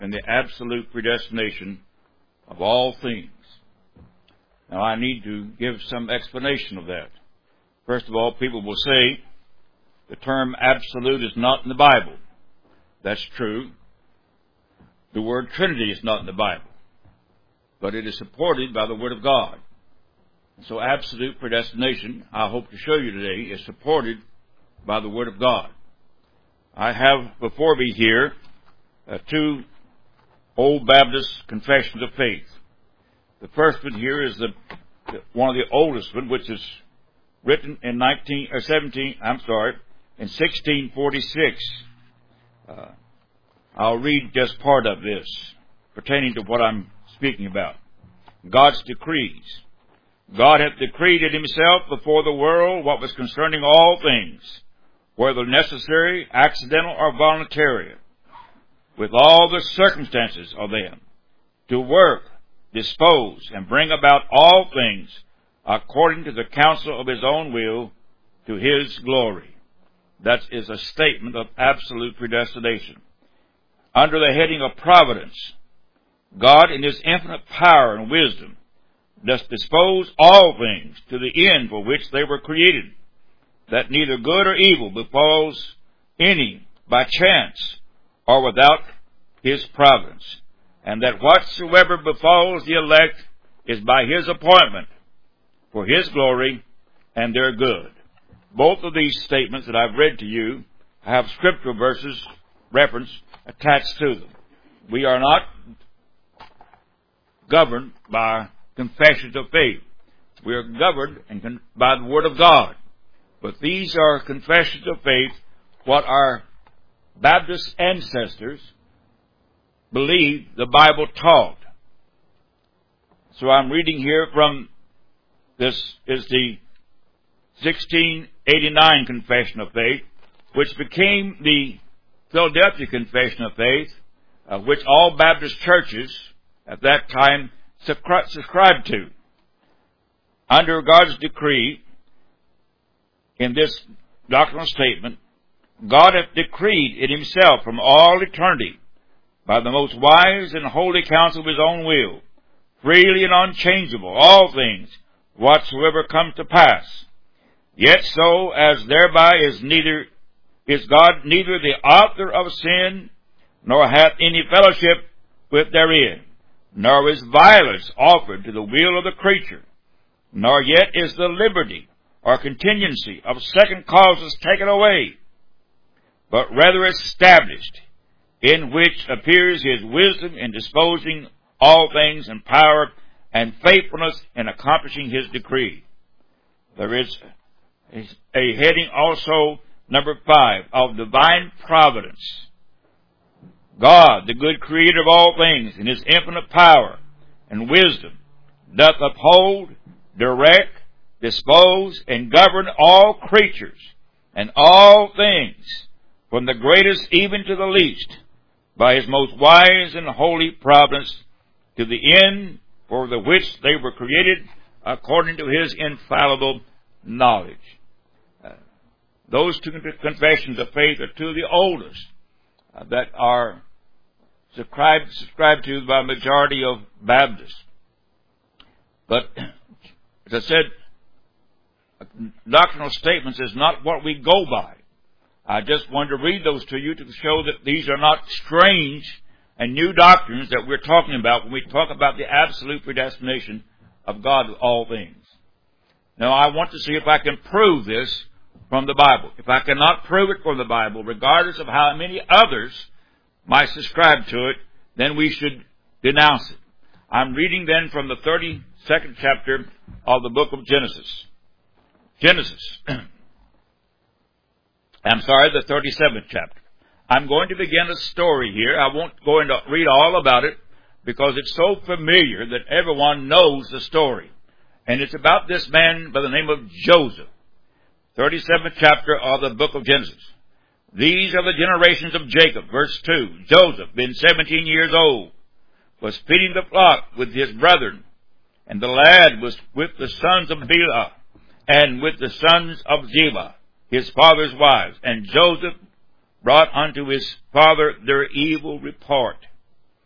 and the absolute predestination of all things. Now, I need to give some explanation of that. First of all, people will say the term absolute is not in the Bible. That's true. The word Trinity is not in the Bible, but it is supported by the Word of God. So absolute predestination, I hope to show you today, is supported by the Word of God. I have before me here two Old Baptist confessions of faith. The first one here is one of the oldest one, which is written in 1646. I'll read just part of this pertaining to what I'm speaking about. God's decrees. God hath decreed it himself before the world what was concerning all things, whether necessary, accidental, or voluntary, with all the circumstances of them, to work, dispose, and bring about all things according to the counsel of his own will, to his glory. That is a statement of absolute predestination. Under the heading of providence, God in his infinite power and wisdom does dispose all things to the end for which they were created, that neither good or evil befalls any by chance or without his providence, and that whatsoever befalls the elect is by his appointment for his glory and their good. Both of these statements that I've read to you have scriptural verses reference attached to them. We are not governed by confessions of faith. We are governed by the Word of God. But these are confessions of faith, what our Baptist ancestors believed the Bible taught. So I'm reading here from, this is the 1689 Confession of Faith, which became the Philadelphia Confession of Faith, which all Baptist churches at that time subscribed to. Under God's decree, in this doctrinal statement, God hath decreed it himself from all eternity by the most wise and holy counsel of his own will, freely and unchangeable, all things whatsoever come to pass. Yet so as thereby is God neither the author of sin, nor hath any fellowship with therein, nor is violence offered to the will of the creature, nor yet is the liberty or contingency of second causes taken away, but rather established, in which appears his wisdom in disposing all things, and power and faithfulness in accomplishing his decree. There is a heading also, number 5, of divine providence. God, the good creator of all things, in his infinite power and wisdom, doth uphold, direct, dispose, and govern all creatures and all things, from the greatest even to the least, by his most wise and holy providence, to the end for the which they were created, according to his infallible knowledge. Those two confessions of faith are two of the oldest that are subscribed to by a majority of Baptists. But, as I said, doctrinal statements is not what we go by. I just wanted to read those to you to show that these are not strange and new doctrines that we're talking about when we talk about the absolute predestination of God of all things. Now, I want to see if I can prove this from the Bible. If I cannot prove it from the Bible, regardless of how many others might subscribe to it, then we should denounce it. I'm reading then from the 32nd chapter of the book of Genesis. The 37th chapter. I'm going to begin a story here. I won't go into read all about it because it's so familiar that everyone knows the story. And it's about this man by the name of Joseph. 37th chapter of the book of Genesis. These are the generations of Jacob. Verse 2. Joseph, being 17 years old, was feeding the flock with his brethren, and the lad was with the sons of Bilhah, and with the sons of Zilpah, his father's wives. And Joseph brought unto his father their evil report.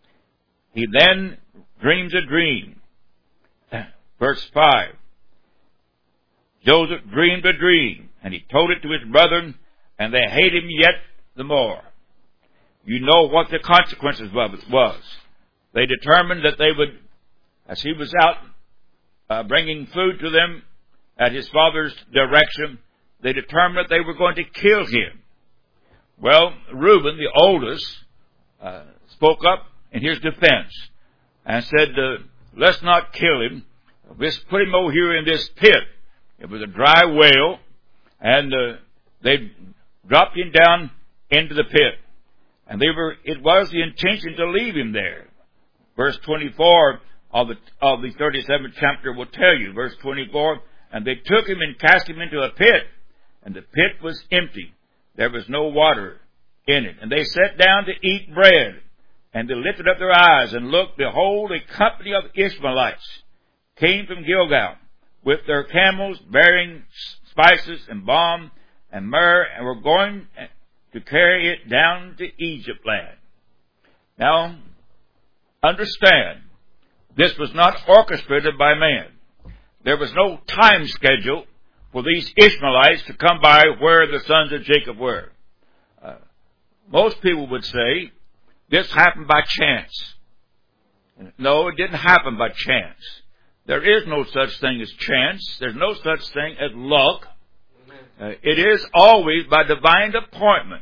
He then dreams a dream. Verse 5. Joseph dreamed a dream, and he told it to his brethren, and they hated him yet the more. You know what the consequences of it was. They determined that they would, as he was out bringing food to them at his father's direction, they determined that they were going to kill him. Well, Reuben, the oldest, spoke up in his defense and said, let's not kill him. Let's put him over here in this pit. It was a dry well, and they dropped him down into the pit. And it was the intention to leave him there. Verse 24 of the 37th chapter will tell you, verse 24, and they took him and cast him into a pit, and the pit was empty. There was no water in it. And they sat down to eat bread, and they lifted up their eyes and looked, behold, a company of Ishmaelites came from Gilgal with their camels bearing spices and balm and myrrh, and were going to carry it down to Egypt land. Now, understand, this was not orchestrated by man. There was no time schedule for these Ishmaelites to come by where the sons of Jacob were. Most people would say this happened by chance. No, it didn't happen by chance. There is no such thing as chance. There's no such thing as luck. It is always by divine appointment.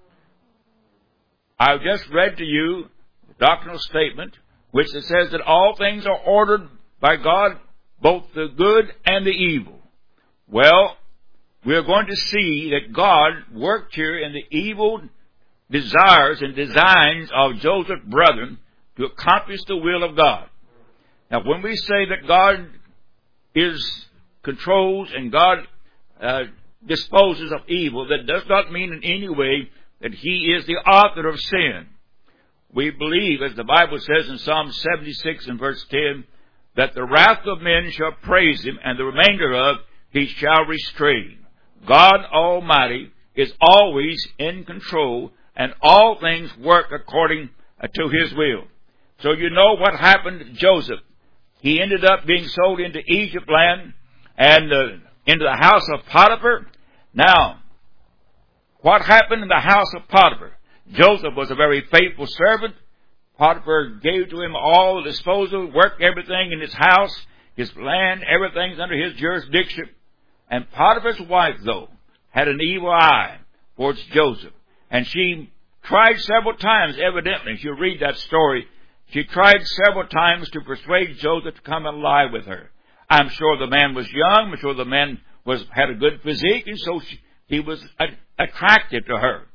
I've just read to you the doctrinal statement, which it says that all things are ordered by God, both the good and the evil. Well, we are going to see that God worked here in the evil desires and designs of Joseph's brethren to accomplish the will of God. Now, when we say that God controls and God disposes of evil, that does not mean in any way that He is the author of sin. We believe, as the Bible says in Psalm 76 and verse 10, that the wrath of men shall praise Him, and the remainder of He shall restrain. God Almighty is always in control, and all things work according to His will. So you know what happened to Joseph. He ended up being sold into Egypt land and into the house of Potiphar. Now, what happened in the house of Potiphar? Joseph was a very faithful servant. Potiphar gave to him all the disposal, worked everything in his house, his land, everything's under his jurisdiction. And Potiphar's wife, though, had an evil eye towards Joseph. And she tried several times, evidently, if you read that story, she tried several times to persuade Joseph to come and lie with her. I'm sure the man was young. I'm sure the man had a good physique, and so he was attracted to her.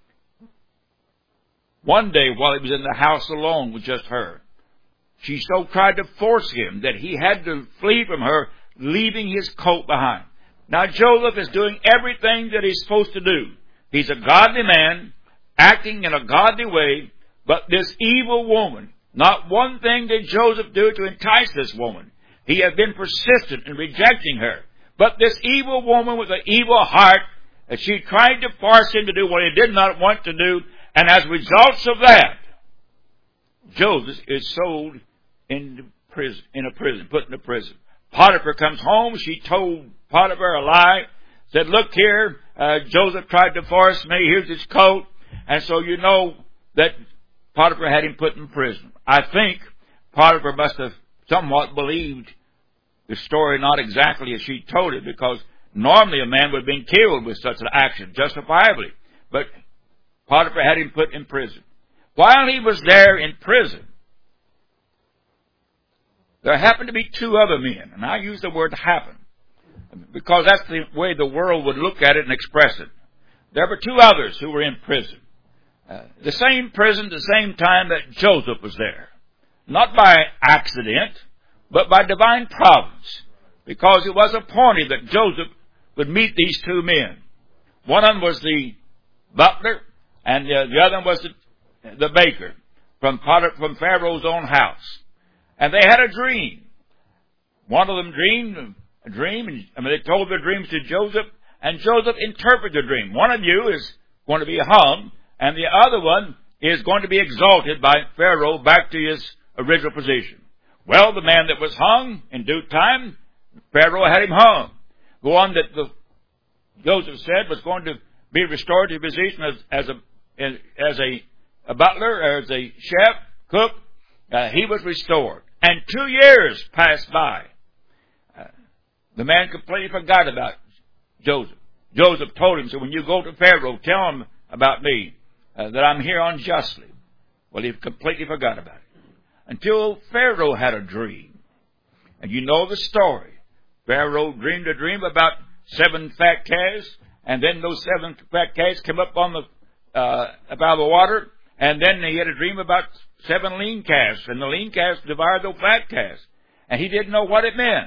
One day, while he was in the house alone with just her, she so tried to force him that he had to flee from her, leaving his coat behind. Now, Joseph is doing everything that he's supposed to do. He's a godly man, acting in a godly way, but this evil woman, not one thing did Joseph do to entice this woman. He had been persistent in rejecting her. But this evil woman with an evil heart, she tried to force him to do what he did not want to do, and as results of that, Joseph is sold into prison, put into prison. Potiphar comes home. She told Potiphar a lie, said, look here, Joseph tried to force me, here's his coat. And so you know that Potiphar had him put in prison. I think Potiphar must have somewhat believed the story not exactly as she told it, because normally a man would have been killed with such an action, justifiably. But Potiphar had him put in prison. While he was there in prison, there happened to be two other men, and I use the word happen, because that's the way the world would look at it and express it. There were two others who were in prison. The same prison, the same time that Joseph was there. Not by accident, but by divine providence, because it was appointed that Joseph would meet these two men. One of them was the butler, and the other one was the baker from Pharaoh's own house. And they had a dream. One of them dreamed a dream, and they told their dreams to Joseph, and Joseph interpreted the dream. One of you is going to be hung, and the other one is going to be exalted by Pharaoh back to his original position. Well, the man that was hung in due time, Pharaoh had him hung. The one that Joseph said was going to be restored to his position as a butler, as a chef, cook, he was restored. And 2 years passed by. The man completely forgot about Joseph. Joseph told him, so when you go to Pharaoh, tell him about me, that I'm here unjustly. Well, he completely forgot about it. Until Pharaoh had a dream. And you know the story. Pharaoh dreamed a dream about 7 fat calves, and then those 7 fat calves came up on about the water, and then he had a dream about 7 lean calves, and the lean calves devoured the fat calves. And he didn't know what it meant.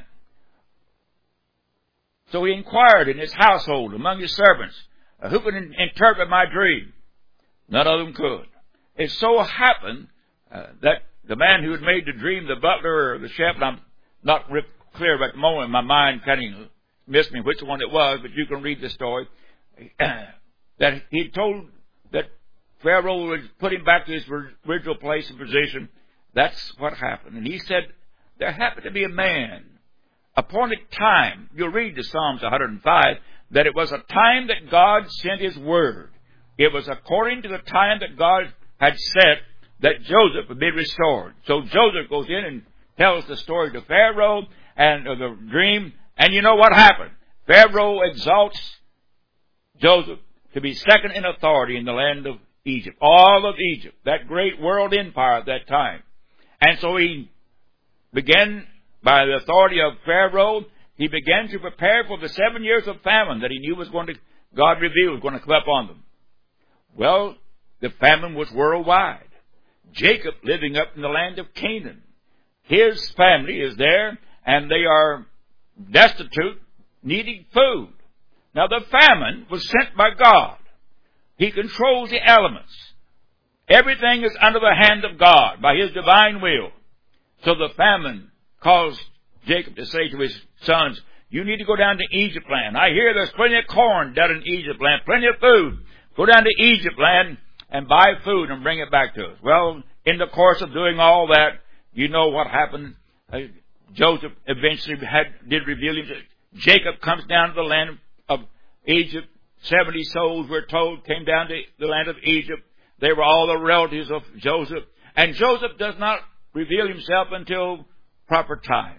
So he inquired in his household, among his servants, who could interpret my dream? None of them could. It so happened that the man who had made the dream, the butler or the chef, and I'm not clear at the moment, my mind kind of missed me which one it was, but you can read the story, that he told that Pharaoh would put him back to his original place and position. That's what happened. And he said, there happened to be a man, appointed time. You'll read the Psalms 105, that it was a time that God sent His word. It was according to the time that God had set that Joseph would be restored. So Joseph goes in and tells the story to Pharaoh and the dream. And you know what happened? Pharaoh exalts Joseph to be second in authority in the land of Egypt. All of Egypt, that great world empire at that time. And so he began, by the authority of Pharaoh, he began to prepare for the 7 years of famine that he knew God revealed was going to come up on them. Well, the famine was worldwide. Jacob living up in the land of Canaan. His family is there, and they are destitute, needing food. Now, the famine was sent by God. He controls the elements. Everything is under the hand of God by His divine will. So the famine caused Jacob to say to his sons, you need to go down to Egypt land. I hear there's plenty of corn down in Egypt land, plenty of food. Go down to Egypt land and buy food and bring it back to us. Well, in the course of doing all that, you know what happened. Joseph eventually did reveal himself. Jacob comes down to the land of Egypt. 70 souls, we're told, came down to the land of Egypt. They were all the relatives of Joseph. And Joseph does not reveal himself until proper time.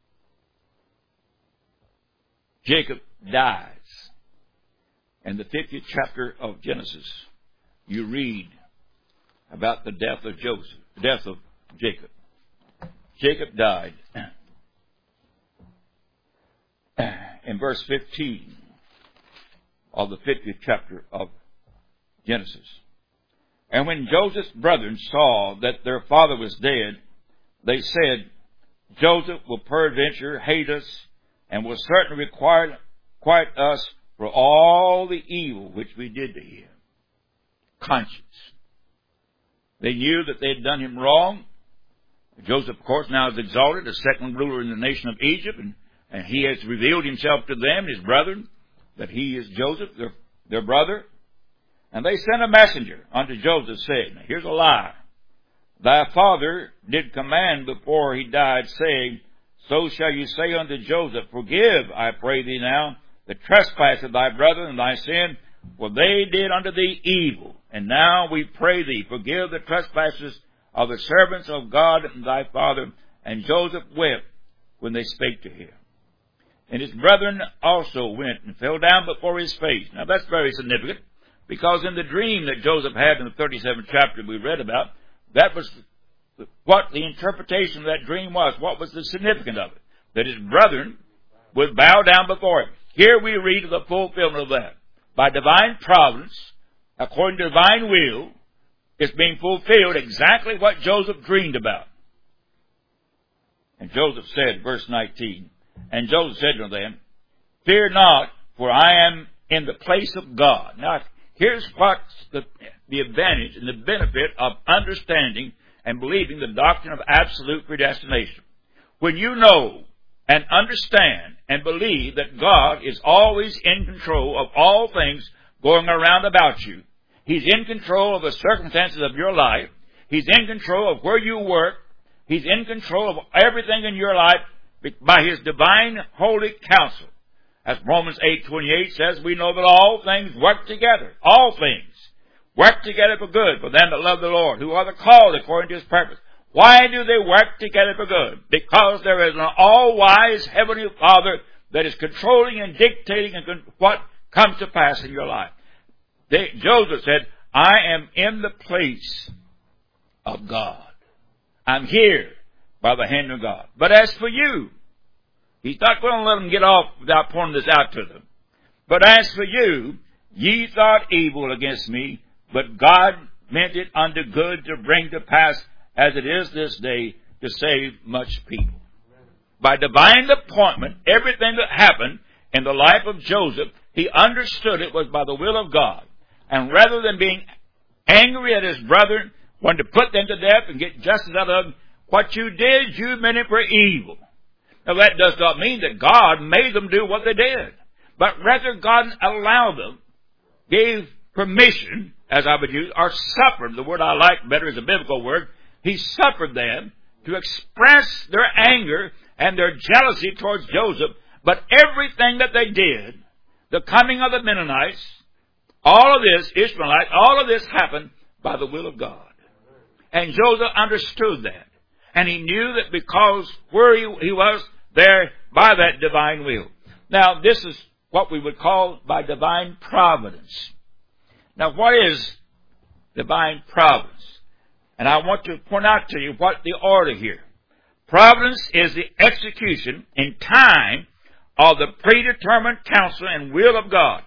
Jacob dies. In the 50th chapter of Genesis, you read about the death of Jacob. Jacob died. In verse 15 of the 50th chapter of Genesis. And when Joseph's brethren saw that their father was dead, they said, Joseph will peradventure hate us, and will certainly requite us for all the evil which we did to him. Conscience. They knew that they had done him wrong. Joseph, of course, now is exalted as second ruler in the nation of Egypt, and he has revealed himself to them, his brethren, that he is Joseph, their brother. And they sent a messenger unto Joseph, saying, now here's a lie. Thy father did command before he died, saying, so shall you say unto Joseph, forgive, I pray thee now, the trespass of thy brethren and thy sin, for they did unto thee evil. And now we pray thee, forgive the trespasses of the servants of God and thy father. And Joseph wept when they spake to him. And his brethren also went and fell down before his face. Now that's very significant, because in the dream that Joseph had in the 37th chapter we read about, that was what the interpretation of that dream was. What was the significance of it? That his brethren would bow down before him. Here we read of the fulfillment of that. By divine providence, according to divine will, it's being fulfilled exactly what Joseph dreamed about. And Joseph said, verse 19, and Joseph said to them, fear not, for I am in the place of God. Now, here's what's the advantage and the benefit of understanding and believing the doctrine of absolute predestination. When you know and understand and believe that God is always in control of all things going around about you. He's in control of the circumstances of your life. He's in control of where you work. He's in control of everything in your life by His divine holy counsel. As Romans 8:28 says, we know that all things work together. All things work together for good for them that love the Lord, who are the called according to His purpose. Why do they work together for good? Because there is an all-wise Heavenly Father that is controlling and dictating what comes to pass in your life. Joseph said, I am in the place of God. I'm here by the hand of God. But as for you, he's not going to let them get off without pointing this out to them. But as for you, ye thought evil against me, but God meant it unto good to bring to pass as it is this day to save much people. By divine appointment, everything that happened in the life of Joseph, he understood it was by the will of God. And rather than being angry at his brother, wanted to put them to death and get justice out of them, what you did, you meant it for evil. Now that does not mean that God made them do what they did. But rather God allowed them, gave permission, as I would use, or suffered, the word I like better is a biblical word, He suffered them to express their anger and their jealousy towards Joseph. But everything that they did, the coming of the Mennonites, all of this, Ishmaelites, all of this happened by the will of God. And Joseph understood that. And he knew that because where he was there by that divine will. Now, this is what we would call by divine providence. Now, what is divine providence? And I want to point out to you what the order here. Providence is the execution in time of the predetermined counsel and will of God.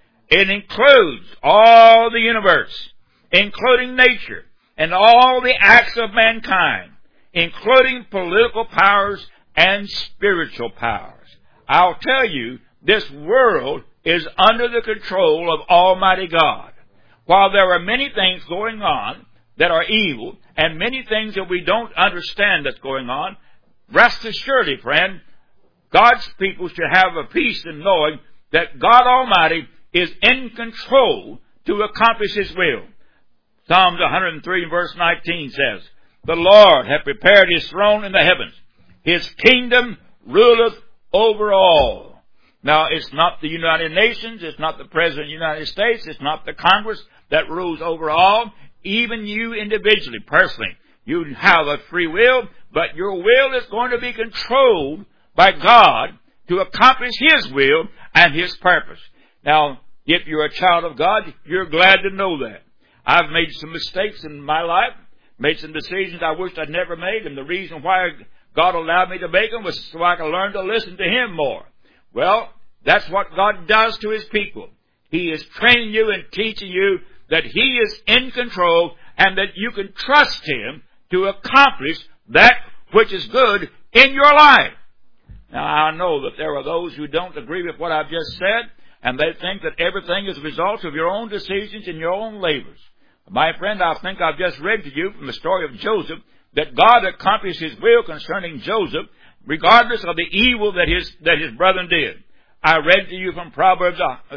It includes all the universe, including nature, and all the acts of mankind, including political powers and spiritual powers. I'll tell you, this world is under the control of Almighty God. While there are many things going on that are evil, and many things that we don't understand that's going on, rest assured, friend, God's people should have a peace in knowing that God Almighty is in control to accomplish His will. Psalms 103 verse 19 says, the Lord hath prepared His throne in the heavens. His kingdom ruleth over all. Now, it's not the United Nations, it's not the President of the United States, it's not the Congress that rules over all. Even you individually, personally, you have a free will, but your will is going to be controlled by God to accomplish His will and His purpose. Now, if you're a child of God, you're glad to know that. I've made some mistakes in my life, made some decisions I wished I'd never made, and the reason why God allowed me to make them was so I could learn to listen to Him more. Well, that's what God does to His people. He is training you and teaching you that He is in control and that you can trust Him to accomplish that which is good in your life. Now, I know that there are those who don't agree with what I've just said, and they think that everything is a result of your own decisions and your own labors. My friend, I think I've just read to you from the story of Joseph that God accomplished His will concerning Joseph regardless of the evil that his brethren did. I read to you from Psalms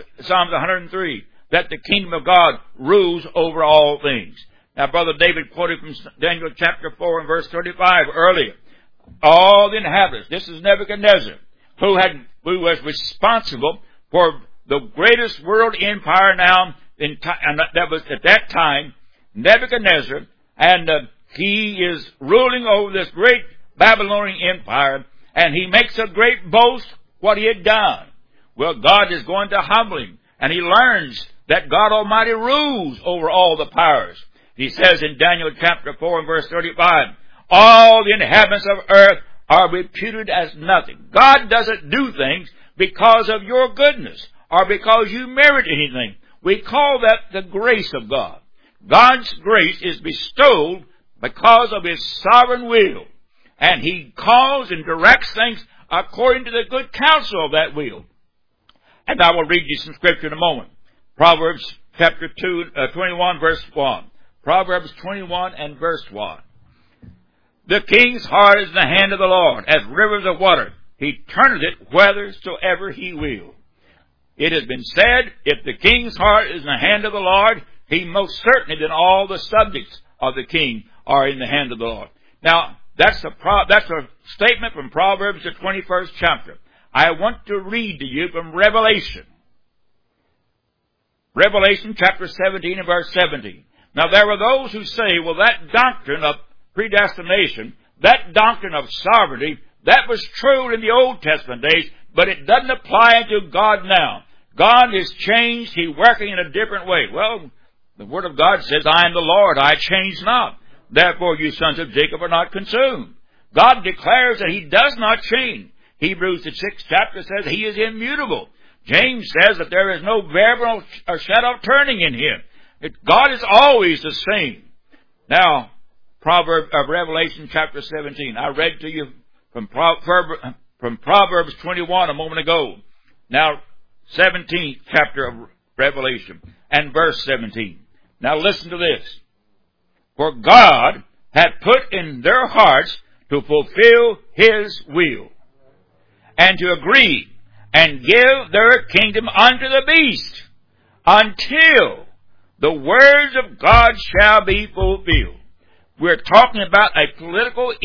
103 that the kingdom of God rules over all things. Now, Brother David quoted from Daniel chapter 4 and verse 35 earlier. All the inhabitants, this is Nebuchadnezzar, who was responsible for the greatest world empire now, and that was at that time, Nebuchadnezzar, and he is ruling over this great Babylonian empire, and he makes a great boast what he had done. Well, God is going to humble him, and he learns that God Almighty rules over all the powers. He says in Daniel chapter 4 and verse 35, all the inhabitants of earth are reputed as nothing. God doesn't do things because of your goodness or because you merit anything. We call that the grace of God. God's grace is bestowed because of His sovereign will. And He calls and directs things according to the good counsel of that will. And I will read you some scripture in a moment. Proverbs chapter 21 verse 1. Proverbs 21 and verse 1. The king's heart is in the hand of the Lord, as rivers of water. He turneth it whithersoever He will. It has been said, if the king's heart is in the hand of the Lord, he most certainly then all the subjects of the king are in the hand of the Lord. Now, That's a statement from Proverbs, the 21st chapter. I want to read to you from Revelation. Revelation chapter 17 and verse 17. Now there are those who say, well, that doctrine of predestination, that doctrine of sovereignty, that was true in the Old Testament days, but it doesn't apply to God now. God is changed. He's working in a different way. Well, the Word of God says, I am the Lord, I change not. Therefore you sons of Jacob are not consumed. God declares that He does not change. Hebrews the 6th chapter says He is immutable. James says that there is no variable or shadow of turning in Him. God is always the same. Now, Revelation chapter 17. I read to you from Proverbs 21 a moment ago. Now, 17th chapter of Revelation and verse 17. Now listen to this. For God hath put in their hearts to fulfill His will, and to agree and give their kingdom unto the beast, until the words of God shall be fulfilled. We're talking about a political,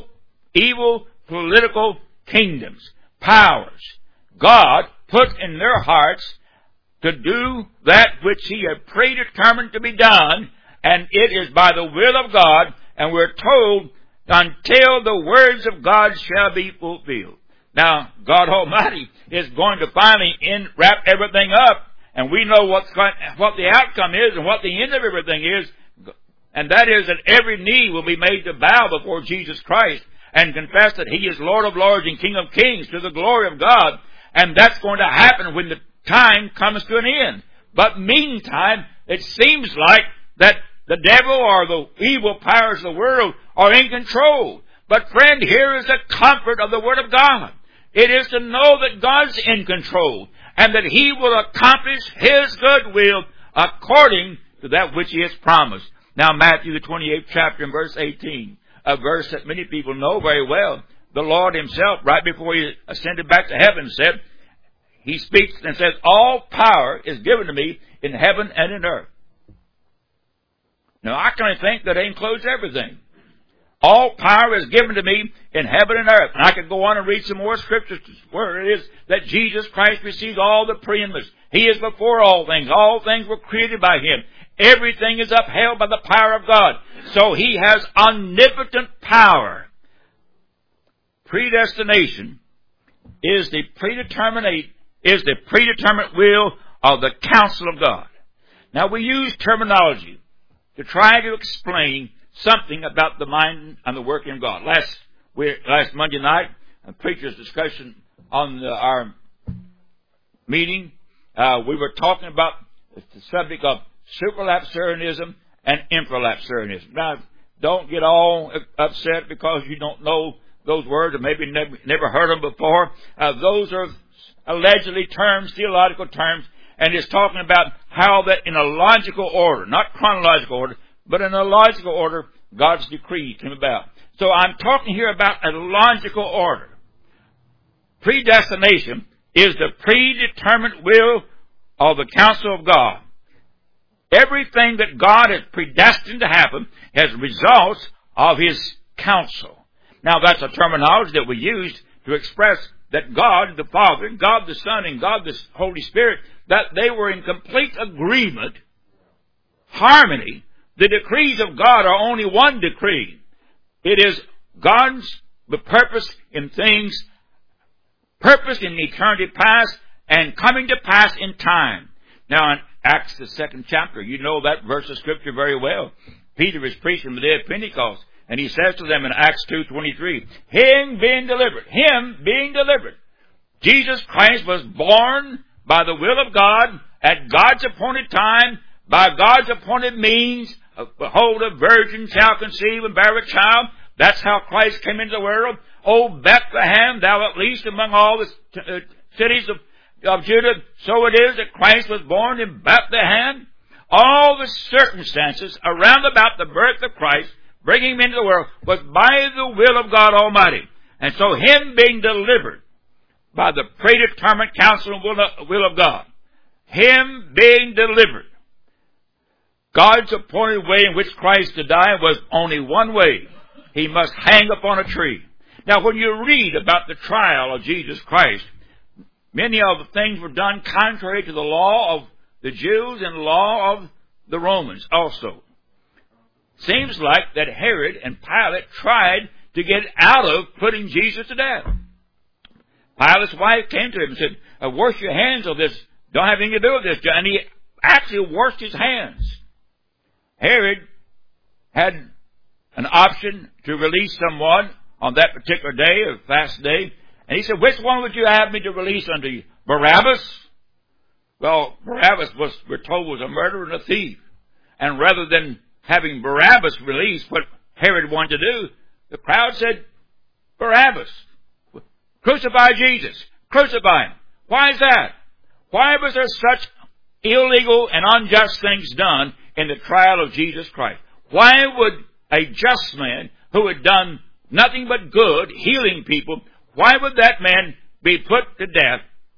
evil political kingdoms, powers. God put in their hearts to do that which He had predetermined to be done, and it is by the will of God, and we're told, until the words of God shall be fulfilled. Now, God Almighty is going to finally wrap everything up, and we know what the outcome is and what the end of everything is, and that is that every knee will be made to bow before Jesus Christ and confess that He is Lord of Lords and King of Kings to the glory of God, and that's going to happen when the time comes to an end. But meantime, it seems like that the devil or the evil powers of the world are in control. But friend, here is the comfort of the Word of God. It is to know that God's in control and that He will accomplish His good will according to that which He has promised. Now Matthew the 28th chapter and verse 18, a verse that many people know very well. The Lord Himself, right before He ascended back to heaven, said, He speaks and says, all power is given to me in heaven and in earth. Now I kind of think that includes everything. All power is given to me in heaven and earth. And I could go on and read some more scriptures where it is that Jesus Christ receives all the preeminence. He is before all things. All things were created by Him. Everything is upheld by the power of God. So He has omnipotent power. Predestination is the predeterminate will of the counsel of God. Now we use terminology to try to explain something about the mind and the working of God. Last Monday night, a preacher's discussion on our meeting, we were talking about the subject of supralapsarianism and infralapsarianism. Now, don't get all upset because you don't know those words or maybe never heard them before. Those are allegedly terms, theological terms, and it's talking about how that in a logical order, not chronological order, but in a logical order, God's decree came about. So I'm talking here about a logical order. Predestination is the predetermined will of the counsel of God. Everything that God has predestined to happen has results of His counsel. Now that's a terminology that we use to express that God the Father, God the Son, and God the Holy Spirit, that they were in complete agreement, harmony. The decrees of God are only one decree. It is God's purpose in things, purpose in eternity past, and coming to pass in time. Now in Acts the 2nd chapter, you know that verse of Scripture very well. Peter is preaching the day of Pentecost, and he says to them in Acts 2:23, Him being delivered. Jesus Christ was born by the will of God at God's appointed time, by God's appointed means. Behold, a virgin shall conceive and bear a child. That's how Christ came into the world. O Bethlehem, thou at least among all the cities of Judah, so it is that Christ was born in Bethlehem. All the circumstances around about the birth of Christ, bringing Him into the world, was by the will of God Almighty. And so Him being delivered by the predetermined counsel and will of God, Him being delivered, God's appointed way in which Christ to die was only one way. he must hang upon a tree. Now, when you read about the trial of Jesus Christ, many of the things were done contrary to the law of the Jews and the law of the Romans also. Seems like that Herod and Pilate tried to get out of putting Jesus to death. Pilate's wife came to him and said, wash your hands of this. Don't have anything to do with this. And he actually washed his hands. Herod had an option to release someone on that particular day, or fast day. And he said, which one would you have me to release unto you? Barabbas? Well, Barabbas we're told, was a murderer and a thief. And rather than having Barabbas released, what Herod wanted to do, the crowd said, Barabbas. Crucify Jesus. Crucify him. Why is that? Why was there such illegal and unjust things done in the trial of Jesus Christ? Why would a just man who had done nothing but good, healing people, why would that man be put to death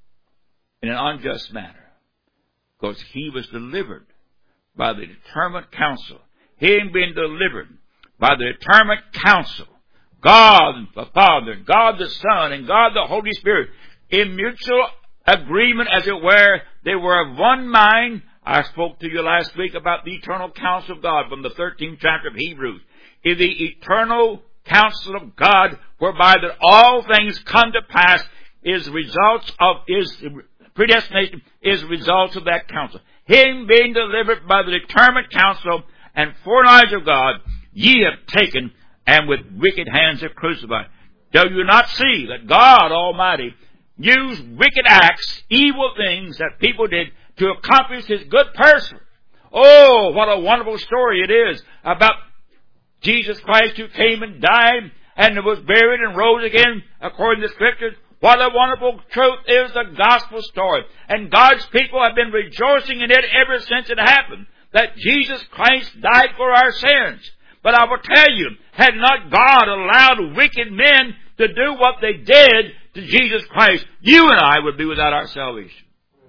in an unjust manner? Because he was delivered by the determined counsel. Him being delivered by the determined counsel. God the Father, God the Son, and God the Holy Spirit, in mutual agreement, as it were, they were of one mind. I spoke to you last week about the eternal counsel of God from the 13th chapter of Hebrews. In the eternal counsel of God, whereby that all things come to pass, is results of his predestination, is results of that counsel. Him being delivered by the determined counsel and foreknowledge of God, ye have taken, and with wicked hands have crucified. Do you not see that God Almighty used wicked acts, evil things that people did to accomplish His good purpose? Oh, what a wonderful story it is about Jesus Christ, who came and died and was buried and rose again according to the Scriptures. What a wonderful truth is the gospel story. And God's people have been rejoicing in it ever since it happened, that Jesus Christ died for our sins. But I will tell you, had not God allowed wicked men to do what they did to Jesus Christ, you and I would be without our salvation.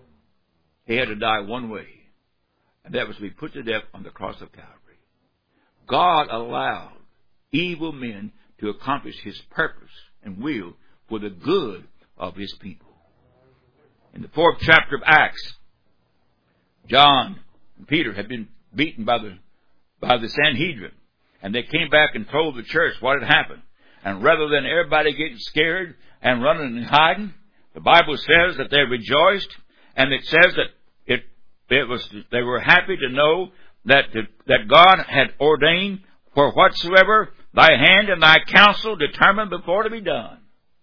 He had to die one way, and that was to be put to death on the cross of Calvary. God allowed evil men to accomplish His purpose and will for the good of His people. In the 4th chapter of Acts, John and Peter had been beaten by the Sanhedrin, and they came back and told the church what had happened. And rather than everybody getting scared and running and hiding, the Bible says that they rejoiced, and it says that they were happy to know that God had ordained for whatsoever thy hand and thy counsel determined before to be done.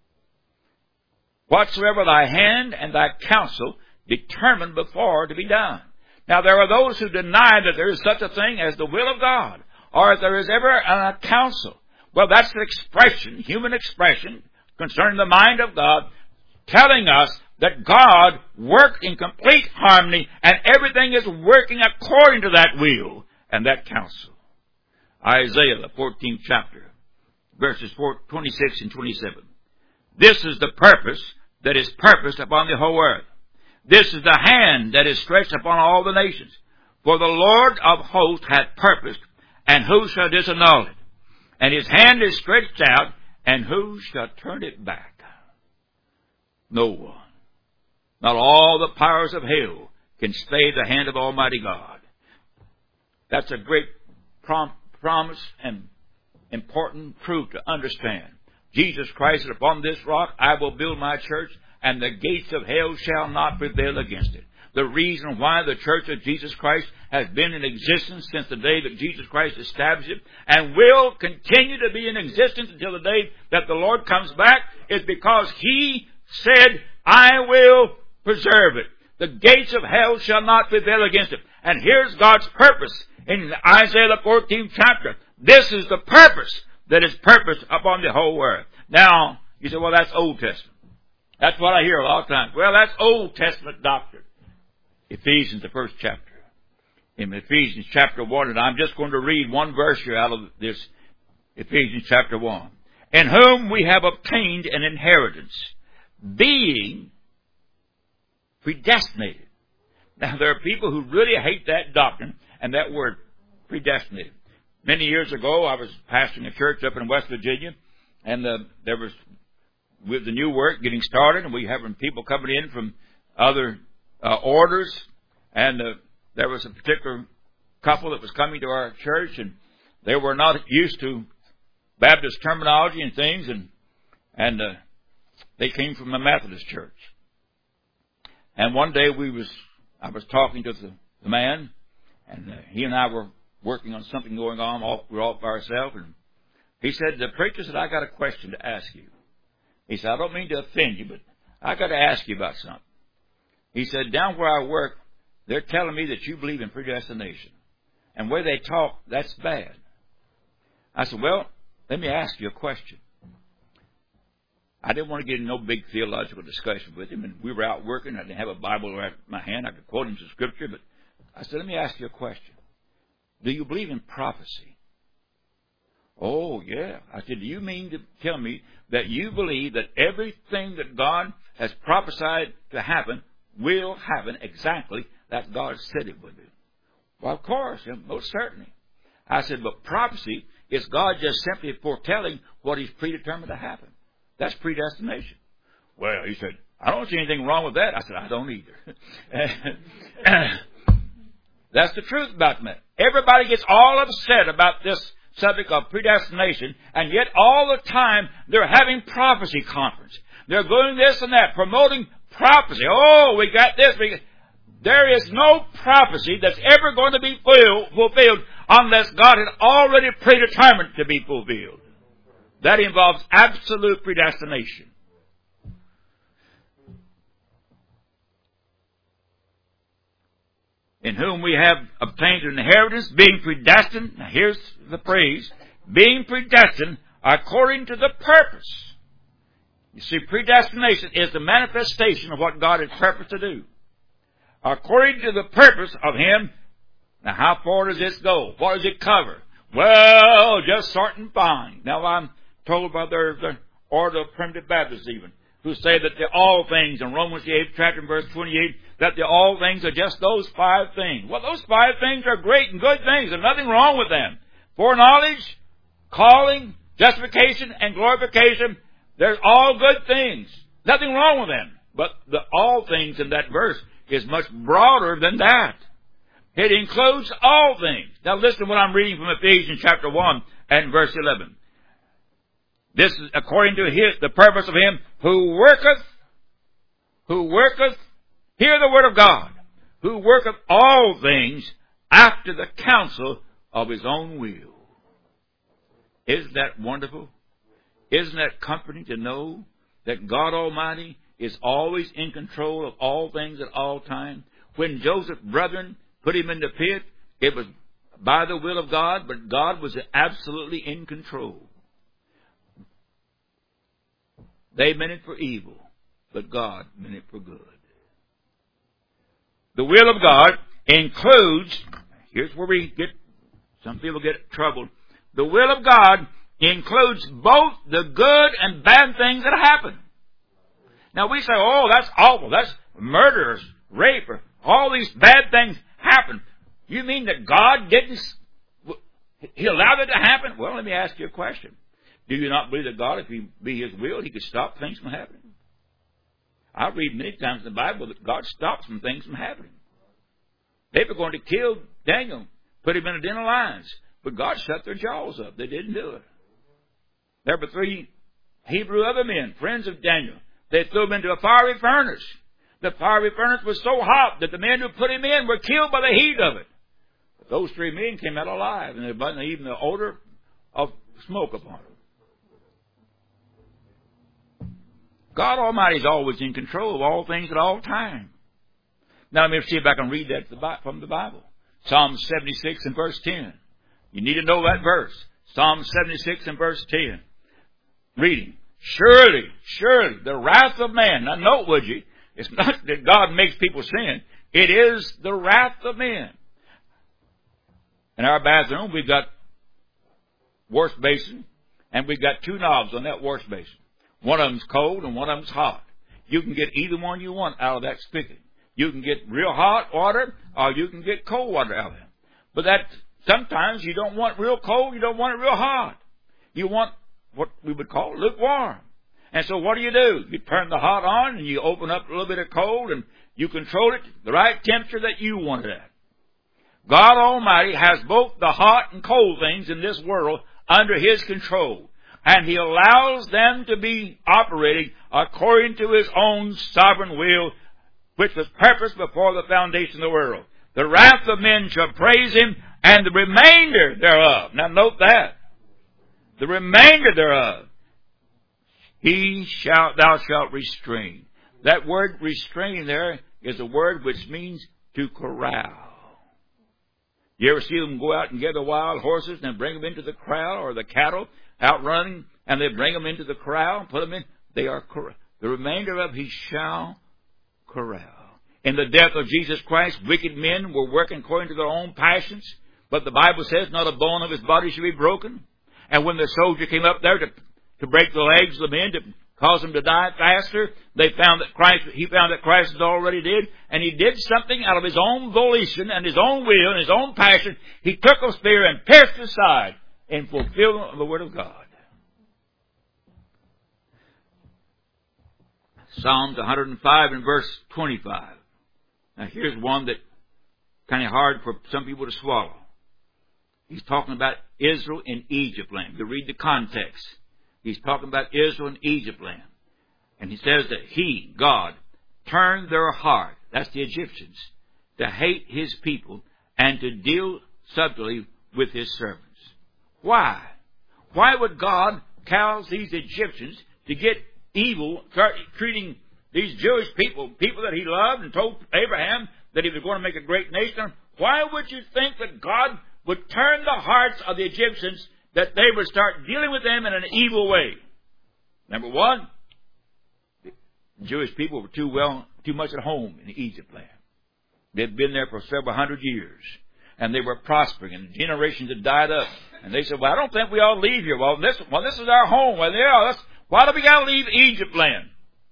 Whatsoever thy hand and thy counsel determined before to be done. Now there are those who deny that there is such a thing as the will of God, or if there is ever a counsel. Well, that's an expression, human expression, concerning the mind of God, telling us that God worked in complete harmony, and everything is working according to that will and that counsel. Isaiah, the 14th chapter, verses 26 and 27. This is the purpose that is purposed upon the whole earth. This is the hand that is stretched upon all the nations. For the Lord of hosts hath purposed, and who shall disannul it? And His hand is stretched out, and who shall turn it back? No one. Not all the powers of hell can stay the hand of Almighty God. That's a great promise and important truth to understand. Jesus Christ said, upon this rock I will build my church, and the gates of hell shall not prevail against it. The reason why the church of Jesus Christ has been in existence since the day that Jesus Christ established it, and will continue to be in existence until the day that the Lord comes back, is because He said, I will preserve it. The gates of hell shall not prevail against it. And here's God's purpose in Isaiah the 14th chapter. This is the purpose that is purposed upon the whole earth. Now, you say, well, that's Old Testament. That's what I hear a lot of times. Well, that's Old Testament doctrine. Ephesians, the 1st chapter. In Ephesians chapter 1, and I'm just going to read one verse here out of this Ephesians chapter 1. In whom we have obtained an inheritance, being predestinated. Now, there are people who really hate that doctrine and that word, predestinated. Many years ago, I was pastoring a church up in West Virginia, and there was, with the new work getting started, and we having people coming in from other orders, and there was a particular couple that was coming to our church, and they were not used to Baptist terminology and things, and they came from a Methodist church. And one day I was talking to the man, and he and I were working on something going on. We were all by ourselves, and he said, "The preacher said, I got a question to ask you." He said, "I don't mean to offend you, but I got to ask you about something." He said, "Down where I work, they're telling me that you believe in predestination. And where they talk, that's bad." I said, "Well, let me ask you a question." I didn't want to get in no big theological discussion with him, and we were out working. I didn't have a Bible in my hand. I could quote him some scripture, but I said, "Let me ask you a question. Do you believe in prophecy?" "Oh, yeah." I said, "Do you mean to tell me that you believe that everything that God has prophesied to happen will happen exactly that God said it would do?" "Well, of course, most certainly." I said, "But prophecy is God just simply foretelling what He's predetermined to happen. That's predestination." "Well," he said, "I don't see anything wrong with that." I said, "I don't either." That's the truth about that. Everybody gets all upset about this subject of predestination, and yet all the time they're having prophecy conference. They're doing this and that, promoting prophecy. "Oh, we got this." There is no prophecy that's ever going to be fulfilled unless God had already predetermined to be fulfilled. That involves absolute predestination. "In whom we have obtained an inheritance, being predestined," now here's the phrase, "being predestined according to the purpose." You see, predestination is the manifestation of what God has purposed to do. According to the purpose of Him. Now, how far does this go? What does it cover? Well, just certain fine. Now, I'm told by the Order of Primitive Baptists even, who say that the all things, in Romans the 8th chapter and verse 28, that the all things are just those 5 things. Well, those 5 things are great and good things. There's nothing wrong with them. Foreknowledge, calling, justification, and glorification, they're all good things. Nothing wrong with them. But the all things in that verse is much broader than that. It includes all things. Now listen to what I'm reading from Ephesians chapter 1 and verse 11. This is according to the purpose of Him who worketh, hear the word of God, who worketh all things after the counsel of His own will. Isn't that wonderful? Isn't that comforting to know that God Almighty is always in control of all things at all times? When Joseph's brethren put him in the pit, it was by the will of God, but God was absolutely in control. They meant it for evil, but God meant it for good. The will of God includes, here's where some people get troubled. The will of God includes both the good and bad things that happen. Now we say, "Oh, that's awful. That's murder, rape, or all these bad things happen." You mean that God He allowed it to happen? Well, let me ask you a question. Do you not believe that God, if He be His will, He could stop things from happening? I read many times in the Bible that God stops some things from happening. They were going to kill Daniel, put him in a den of lions, but God shut their jaws up. They didn't do it. There were 3 Hebrew other men, friends of Daniel. They threw him into a fiery furnace. The fiery furnace was so hot that the men who put him in were killed by the heat of it. But those 3 men came out alive, and there wasn't even the odor of smoke upon them. God Almighty is always in control of all things at all times. Now let me see if I can read that from the Bible. Psalm 76 and verse 10. You need to know that verse. Psalm 76 and verse 10. Reading. "Surely, surely, the wrath of man." Now note, would you, it's not that God makes people sin. It is the wrath of men. In our bathroom, we've got wash basin, and we've got 2 knobs on that wash basin. One of them's cold and one of them's hot. You can get either one you want out of that spigot. You can get real hot water, or you can get cold water out of it. But that sometimes you don't want real cold, you don't want it real hot. You want what we would call lukewarm. And so what do? You turn the hot on and you open up a little bit of cold and you control it the right temperature that you want it at. God Almighty has both the hot and cold things in this world under His control. And He allows them to be operating according to His own sovereign will, which was purposed before the foundation of the world. The wrath of men shall praise Him, and the remainder thereof. Now note that. The remainder thereof. Thou shalt restrain. That word restrain there is a word which means to corral. You ever see them go out and gather wild horses and bring them into the corral, or the cattle out running, and they bring them into the corral and put them in? They are corral. The remainder of He shall corral. In the death of Jesus Christ, wicked men were working according to their own passions, but the Bible says not a bone of His body should be broken. And when the soldier came up there to break the legs of the men, to cause them to die faster, he found that Christ was already dead, and He did something out of His own volition and His own will and His own passion. He took a spear and pierced His side in fulfillment of the Word of God. Psalms 105 and verse 25. Now here's one that kind of hard for some people to swallow. He's talking about Israel in Egypt land. You read the context. He's talking about Israel in Egypt land. And he says that He, God, turned their heart, that's the Egyptians, to hate His people and to deal subtly with His servants. Why? Why would God cause these Egyptians to get evil, start treating these Jewish people that He loved and told Abraham that He was going to make a great nation? Why would you think that God would turn the hearts of the Egyptians that they would start dealing with them in an evil way? Number one, the Jewish people were too much at home in Egypt land. They'd been there for several hundred years, and they were prospering, and generations had died up. And they said, well, I don't think we ought to leave here. Well, this is our home. Well, why do we got to leave Egypt land?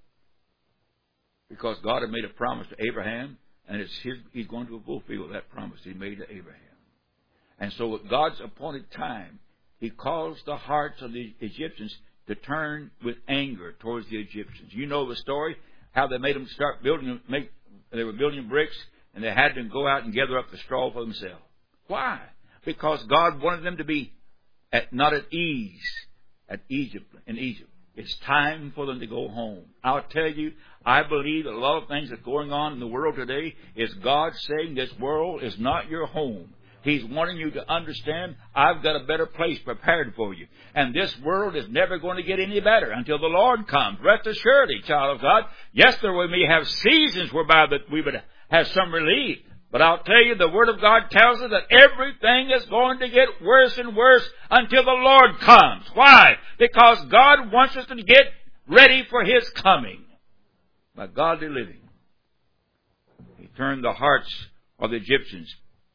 Because God had made a promise to Abraham, and He's going to fulfill that promise He made to Abraham. And so at God's appointed time, He caused the hearts of the Egyptians to turn with anger towards the Egyptians. You know the story, how they made them start building, they were building bricks, and they had to go out and gather up the straw for themselves. Why? Because God wanted them to be not at ease in Egypt. It's time for them to go home. I'll tell you, I believe that a lot of things that's going on in the world today is God saying this world is not your home. He's wanting you to understand, I've got a better place prepared for you. And this world is never going to get any better until the Lord comes. Rest assuredly, child of God, yes, we may have seasons whereby that we would have some relief. But I'll tell you, the Word of God tells us that everything is going to get worse and worse until the Lord comes. Why? Because God wants us to get ready for His coming by godly living. He turned the hearts of the Egyptians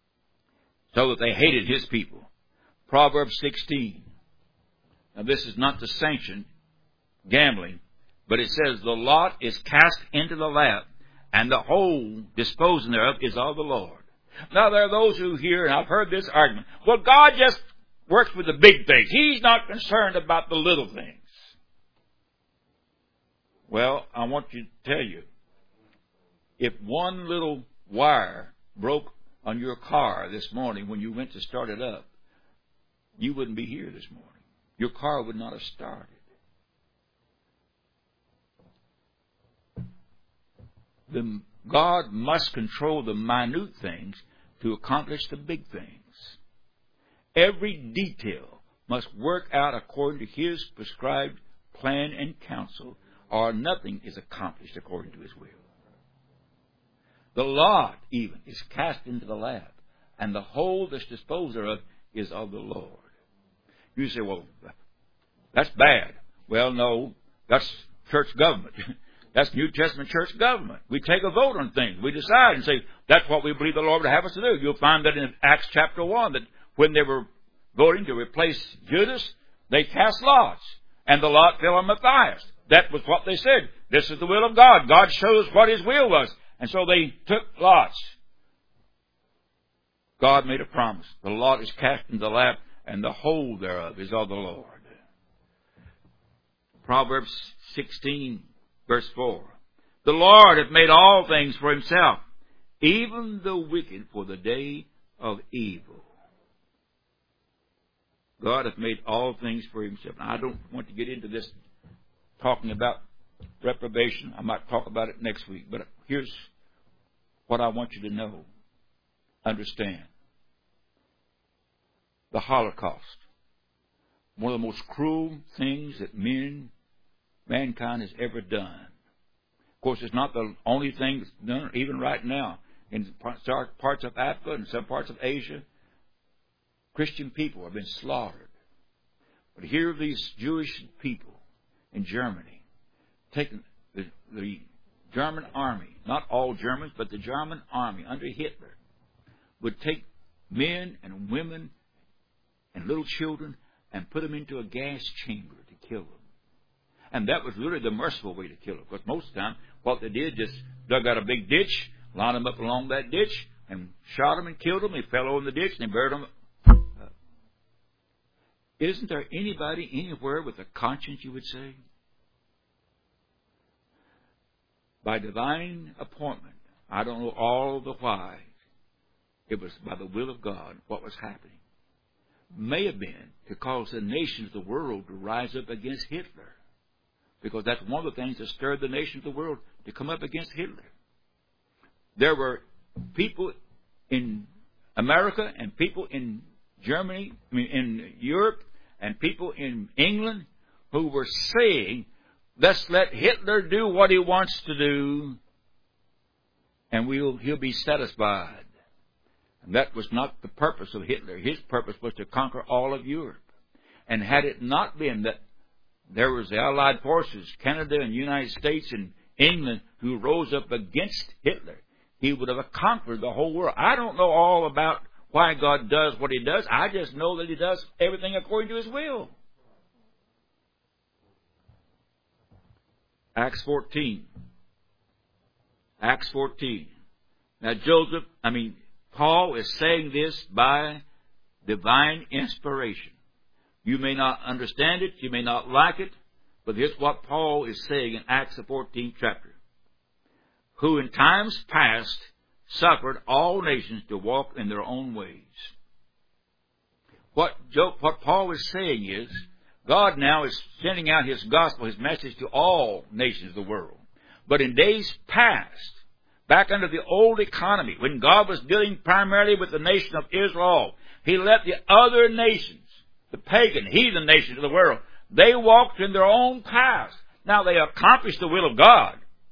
so that they hated His people. Proverbs 16. Now this is not to sanction gambling, but it says, the lot is cast into the lap, and the whole disposing thereof is of the Lord. Now there are those who hear, and I've heard this argument, well, God just works with the big things. He's not concerned about the little things. Well, I want to tell you, if one little wire broke on your car this morning when you went to start it up, you wouldn't be here this morning. Your car would not have started. God must control the minute things to accomplish the big things. Every detail must work out according to His prescribed plan and counsel, or nothing is accomplished according to His will. The lot, even, is cast into the lap, and the whole that's disposed of is of the Lord. You say, well, that's bad. Well, no, that's church government. That's New Testament church government. We take a vote on things. We decide and say, that's what we believe the Lord would have us to do. You'll find that in Acts chapter 1, that when they were voting to replace Judas, they cast lots, and the lot fell on Matthias. That was what they said. This is the will of God. God shows what His will was. And so they took lots. God made a promise. The lot is cast in the lap, and the whole thereof is of the Lord. Proverbs 16, verse 4. The Lord hath made all things for himself, even the wicked for the day of evil. God hath made all things for himself. Now, I don't want to get into this talking about reprobation. I might talk about it next week. But here's what I want you to know. Understand. The Holocaust. One of the most cruel things that mankind has ever done. Of course, it's not the only thing that's done, even right now. In parts of Africa and some parts of Asia, Christian people have been slaughtered. But here are these Jewish people in Germany taking the German army, not all Germans, but the German army under Hitler, would take men and women and little children and put them into a gas chamber to kill them. And that was really the merciful way to kill them, because most of the time what they did just dug out a big ditch, lined them up along that ditch, and shot them and killed them. They fell over in the ditch and they buried them. Isn't there anybody anywhere with a conscience, you would say? By divine appointment, I don't know all the why, it was by the will of God what was happening. May have been to cause the nations of the world to rise up against Hitler, because that's one of the things that stirred the nations of the world to come up against Hitler. There were people in America and people in Germany, in Europe, and people in England who were saying, let's let Hitler do what he wants to do, and he'll be satisfied. And that was not the purpose of Hitler. His purpose was to conquer all of Europe. And had it not been that there was the Allied forces, Canada and United States and England, who rose up against Hitler, he would have conquered the whole world. I don't know all about why God does what he does. I just know that he does everything according to his will. Acts 14. Acts 14. Now Paul is saying this by divine inspiration. You may not understand it, you may not like it, but here's what Paul is saying in Acts the 14th chapter. Who in times past suffered all nations to walk in their own ways. What Paul is saying is, God now is sending out his gospel, his message to all nations of the world. But in days past, back under the old economy, when God was dealing primarily with the nation of Israel, he let the other nations, the pagan, heathen nations of the world, they walked in their own paths. Now they accomplished the will of God.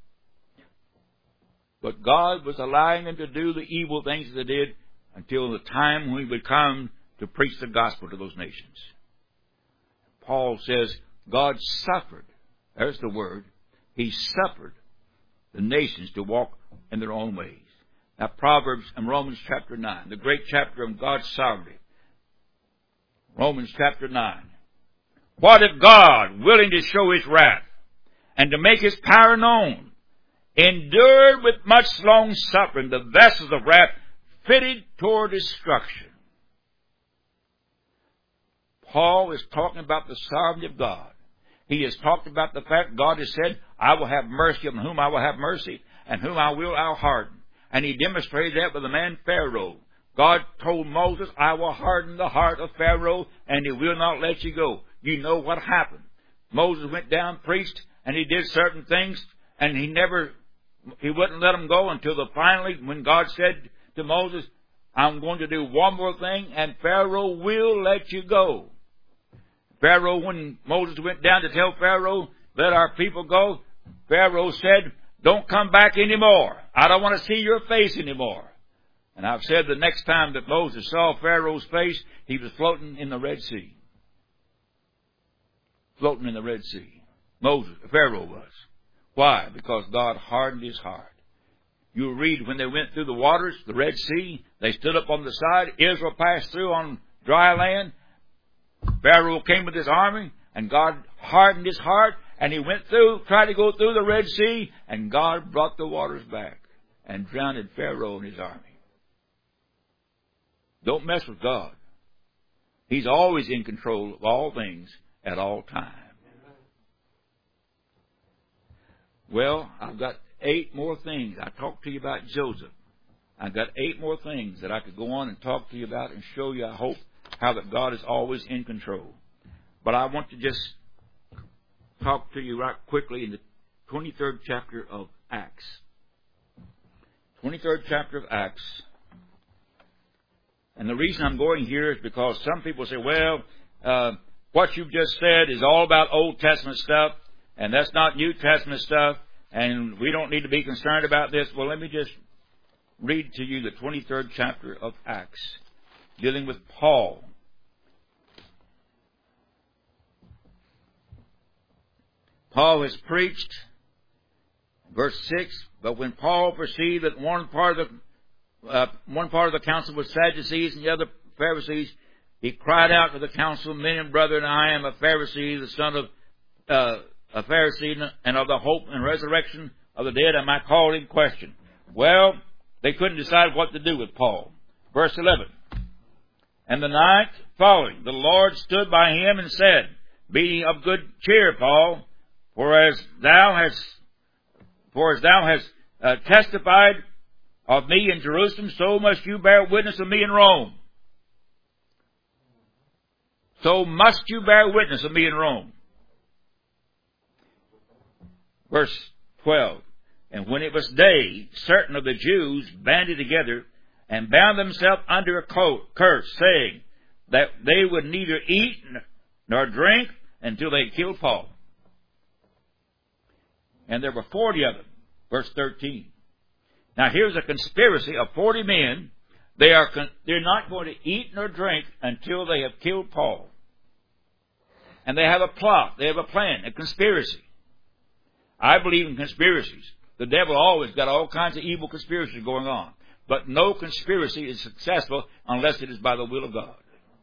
But God was allowing them to do the evil things that they did until the time when he would come to preach the gospel to those nations. Paul says God suffered, there's the word, he suffered the nations to walk in their own ways. Now Proverbs and Romans chapter 9, the great chapter of God's sovereignty. Romans chapter 9. What if God, willing to show his wrath and to make his power known, endured with much long suffering the vessels of wrath fitted toward destruction? Paul is talking about the sovereignty of God. He has talked about the fact God has said, I will have mercy on whom I will have mercy, and whom I will I'll harden. And he demonstrated that with the man Pharaoh. God told Moses, I will harden the heart of Pharaoh, and he will not let you go. You know what happened. Moses went down, preached, and he did certain things, and he wouldn't let them go until finally, when God said to Moses, I'm going to do one more thing, and Pharaoh will let you go. Pharaoh, when Moses went down to tell Pharaoh, let our people go, Pharaoh said, don't come back anymore. I don't want to see your face anymore. And I've said the next time that Moses saw Pharaoh's face, he was floating in the Red Sea. Floating in the Red Sea. Pharaoh was. Why? Because God hardened his heart. You read when they went through the waters, the Red Sea, they stood up on the side. Israel passed through on dry land. Pharaoh came with his army, and God hardened his heart, and he went through, tried to go through the Red Sea, and God brought the waters back and drowned Pharaoh and his army. Don't mess with God. He's always in control of all things at all times. Well, I've got 8 more things. I talked to you about Joseph. I've got 8 more things that I could go on and talk to you about and show you, I hope, how that God is always in control. But I want to just talk to you right quickly in the 23rd chapter of Acts. 23rd chapter of Acts. And the reason I'm going here is because some people say, well, what you've just said is all about Old Testament stuff, and that's not New Testament stuff, and we don't need to be concerned about this. Well, let me just read to you the 23rd chapter of Acts, dealing with Paul. Paul has preached, verse 6, but when Paul perceived that one part of the council was Sadducees and the other Pharisees, he cried out to the council, men and brethren, I am a Pharisee, the son of a Pharisee, and of the hope and resurrection of the dead, am I called in question? Well, they couldn't decide what to do with Paul. Verse 11, and the night following, the Lord stood by him and said, be of good cheer, Paul, for as thou hast testified of me in Jerusalem, so must you bear witness of me in Rome. So must you bear witness of me in Rome. Verse 12, and when it was day, certain of the Jews banded together and bound themselves under a curse, saying that they would neither eat nor drink until they killed Paul. And there were 40 of them. Verse 13. Now here's a conspiracy of 40 men. They're not going to eat nor drink until they have killed Paul. And they have a plot. They have a plan, a conspiracy. I believe in conspiracies. The devil always got all kinds of evil conspiracies going on. But no conspiracy is successful unless it is by the will of God.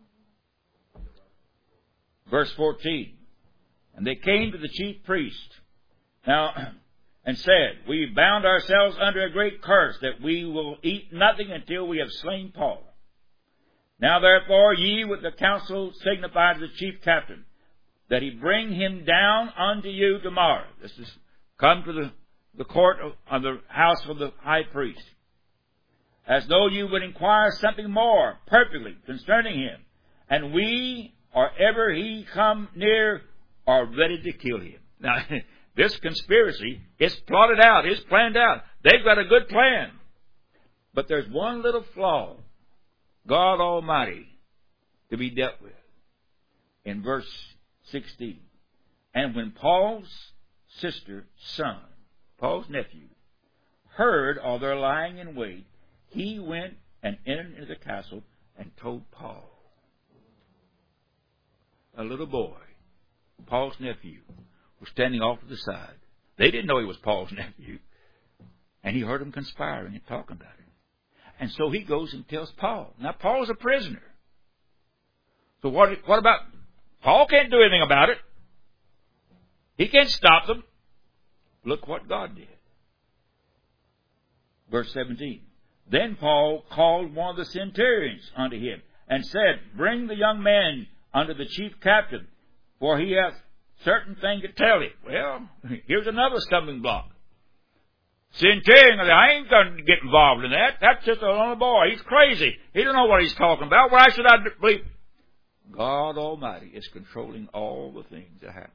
Verse 14. And they came to the chief priest. Now, and said, we bound ourselves under a great curse, that we will eat nothing until we have slain Paul. Now therefore ye with the council signify to the chief captain, that he bring him down unto you tomorrow. This is come to the court of the house of the high priest, as though you would inquire something more perfectly concerning him. And we, or ever he come near, are ready to kill him. Now, this conspiracy is plotted out, is planned out. They've got a good plan. But there's one little flaw, God Almighty, to be dealt with. In verse 16. And when Paul's sister's son, Paul's nephew, heard of their lying in wait, he went and entered into the castle and told Paul. A little boy, Paul's nephew, was standing off to the side. They didn't know he was Paul's nephew. And he heard them conspiring and talking about it. And so he goes and tells Paul. Now, Paul's a prisoner. So what about... Paul can't do anything about it. He can't stop them. Look what God did. Verse 17. Then Paul called one of the centurions unto him, and said, bring the young man unto the chief captain, for he hath certain thing to tell him. Well, here's another stumbling block. Centurion, I ain't going to get involved in that. That's just a little boy. He's crazy. He don't know what he's talking about. Why should I believe? God Almighty is controlling all the things that happen.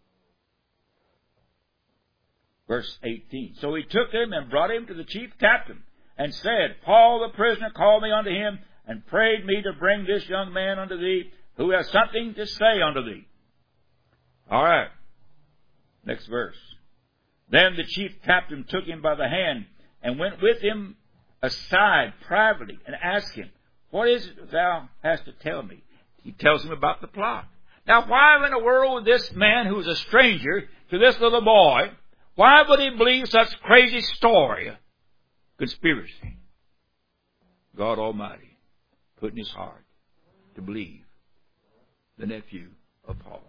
Verse 18. So he took him and brought him to the chief captain, and said, Paul the prisoner called me unto him, and prayed me to bring this young man unto thee, who has something to say unto thee. All right. Next verse. Then the chief captain took him by the hand, and went with him aside privately, and asked him, what is it thou hast to tell me? He tells him about the plot. Now, why in the world would this man, who's a stranger to this little boy, why would he believe such crazy story? Conspiracy. God Almighty put in his heart to believe the nephew of Paul.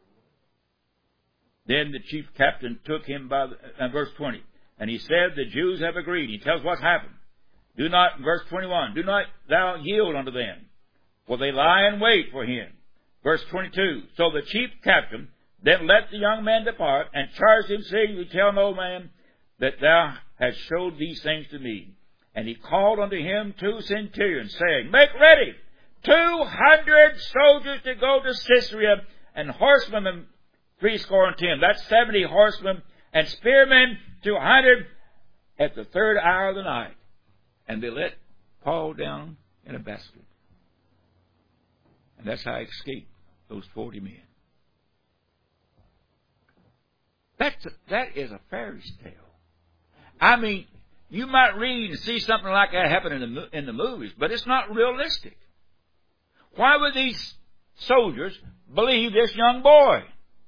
Then the chief captain took him by verse 20. And he said, the Jews have agreed. He tells what's happened. verse 21, do not thou yield unto them, for they lie in wait for him. Verse 22, so the chief captain then let the young man depart, and charged him, saying, you tell no man that thou hast showed these things to me. And he called unto him 2 centurions, saying, make ready 200 soldiers to go to Caesarea, and horsemen 70. That's 70 horsemen, and spearmen 200 at the 3rd hour of the night. And they let Paul down in a basket. And that's how I escaped those 40 men. That is a fairy tale. I mean, you might read and see something like that happen in the movies, but it's not realistic. Why would these soldiers believe this young boy?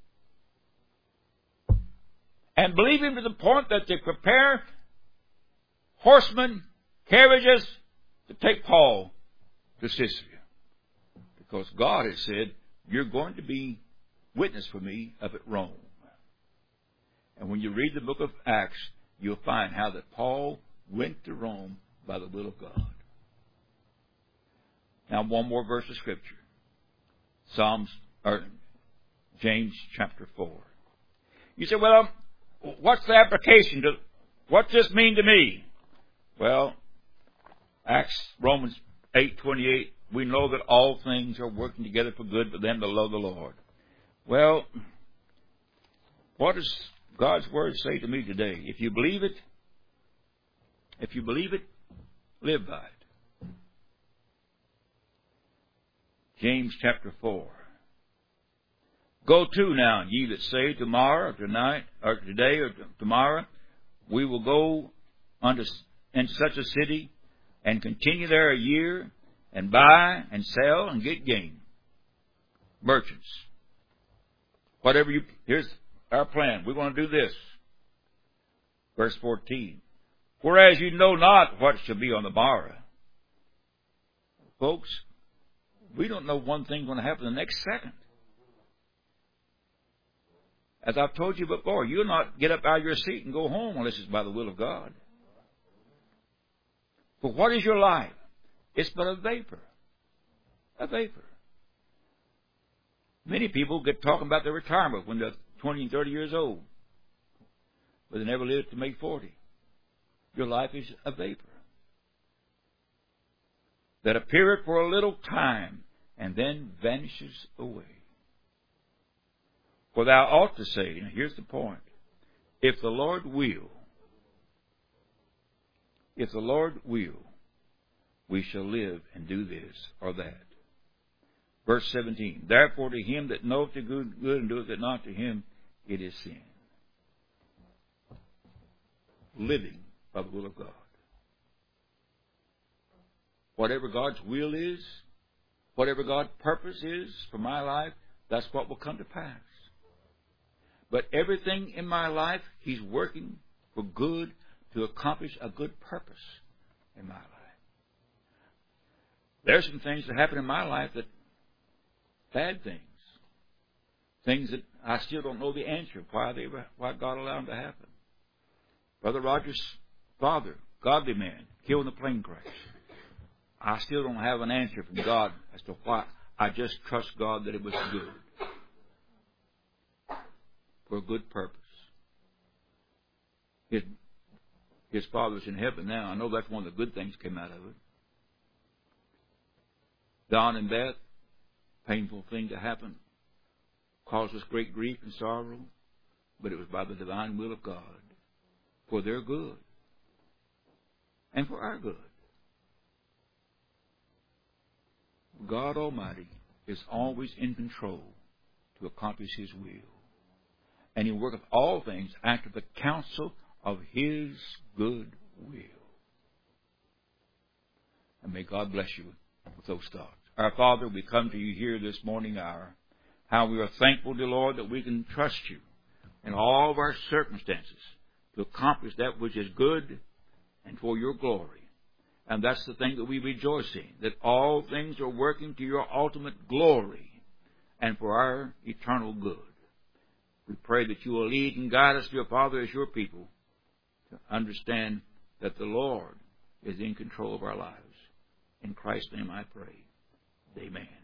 And believe him to the point that they prepare horsemen, carriages to take Paul to Caesarea. Because God has said, you're going to be witness for me up at Rome. And when you read the book of Acts, you'll find how that Paul went to Rome by the will of God. Now, one more verse of Scripture. James chapter 4. You say, well, what's the application to, what's this mean to me? Well, Romans 8:28, we know that all things are working together for good for them that love the Lord. Well, what does God's Word say to me today? If you believe it, live by it. James chapter 4. Go to now, ye that say tomorrow or tonight or today or tomorrow, we will go in such a city and continue there a year and buy and sell and get gain. Merchants. Here's our plan. We're going to do this. Verse 14. Whereas you know not what shall be on the morrow. Folks, we don't know one thing's going to happen the next second. As I've told you before, you'll not get up out of your seat and go home unless it's by the will of God. But what is your life? It's but a vapor. A vapor. Many people get talking about their retirement when they're 20 and 30 years old, but they never live to make 40. Your life is a vapor that appeareth for a little time and then vanishes away. For thou ought to say, and here's the point, if the Lord will, we shall live and do this or that. Verse 17, therefore to him that knoweth the good and doeth it not, to him it is sin. Living by the will of God. Whatever God's will is, whatever God's purpose is for my life, that's what will come to pass. But everything in my life, He's working for good to accomplish a good purpose in my life. There's some things that happen in my life that bad things. Things that I still don't know the answer of why God allowed them to happen. Brother Roger's father, godly man, killed in a plane crash. I still don't have an answer from God as to why. I just trust God that it was good. For a good purpose. His father's in heaven now. I know that's one of the good things came out of it. Don and Beth, painful thing to happen, caused us great grief and sorrow, but it was by the divine will of God, for their good and for our good. God Almighty is always in control to accomplish His will, and He worketh all things after the counsel of His good will. And may God bless you with those thoughts. Our Father, we come to you here this morning hour. How we are thankful, dear Lord, that we can trust you in all of our circumstances to accomplish that which is good and for your glory. And that's the thing that we rejoice in, that all things are working to your ultimate glory and for our eternal good. We pray that you will lead and guide us, dear Father, as your people, to understand that the Lord is in control of our lives. In Christ's name I pray. Amen.